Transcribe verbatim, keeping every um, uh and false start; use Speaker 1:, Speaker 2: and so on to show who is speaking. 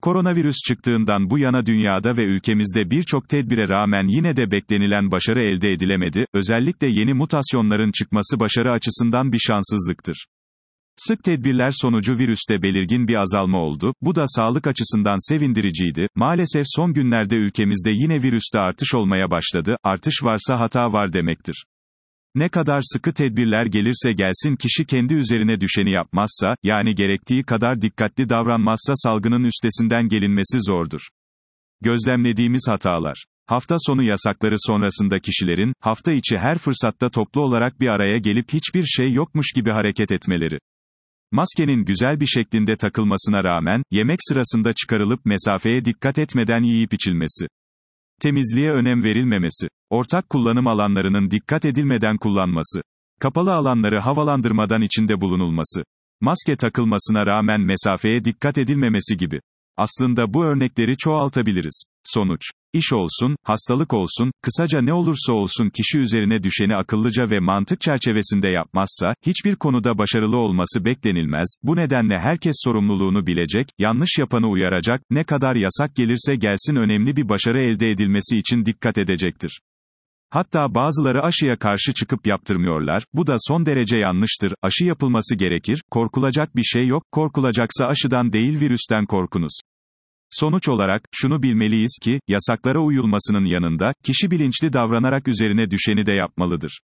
Speaker 1: Koronavirüs çıktığından bu yana dünyada ve ülkemizde birçok tedbire rağmen yine de beklenilen başarı elde edilemedi, özellikle yeni mutasyonların çıkması başarı açısından bir şanssızlıktır. Sık tedbirler sonucu virüste belirgin bir azalma oldu, bu da sağlık açısından sevindiriciydi. Maalesef son günlerde ülkemizde yine virüste artış olmaya başladı, artış varsa hata var demektir. Ne kadar sıkı tedbirler gelirse gelsin kişi kendi üzerine düşeni yapmazsa, yani gerektiği kadar dikkatli davranmazsa salgının üstesinden gelinmesi zordur. Gözlemlediğimiz hatalar. Hafta sonu yasakları sonrasında kişilerin, hafta içi her fırsatta toplu olarak bir araya gelip hiçbir şey yokmuş gibi hareket etmeleri. Maskenin güzel bir şeklinde takılmasına rağmen, yemek sırasında çıkarılıp mesafeye dikkat etmeden yiyip içilmesi. Temizliğe önem verilmemesi. Ortak kullanım alanlarının dikkat edilmeden kullanması. Kapalı alanları havalandırmadan içinde bulunulması. Maske takılmasına rağmen mesafeye dikkat edilmemesi gibi. Aslında bu örnekleri çoğaltabiliriz. Sonuç. İş olsun, hastalık olsun, kısaca ne olursa olsun kişi üzerine düşeni akıllıca ve mantık çerçevesinde yapmazsa, hiçbir konuda başarılı olması beklenilmez, bu nedenle herkes sorumluluğunu bilecek, yanlış yapanı uyaracak, ne kadar yasak gelirse gelsin önemli bir başarı elde edilmesi için dikkat edecektir. Hatta bazıları aşıya karşı çıkıp yaptırmıyorlar, bu da son derece yanlıştır, aşı yapılması gerekir, korkulacak bir şey yok, korkulacaksa aşıdan değil virüsten korkunuz. Sonuç olarak, şunu bilmeliyiz ki, yasaklara uyulmasının yanında, kişi bilinçli davranarak üzerine düşeni de yapmalıdır.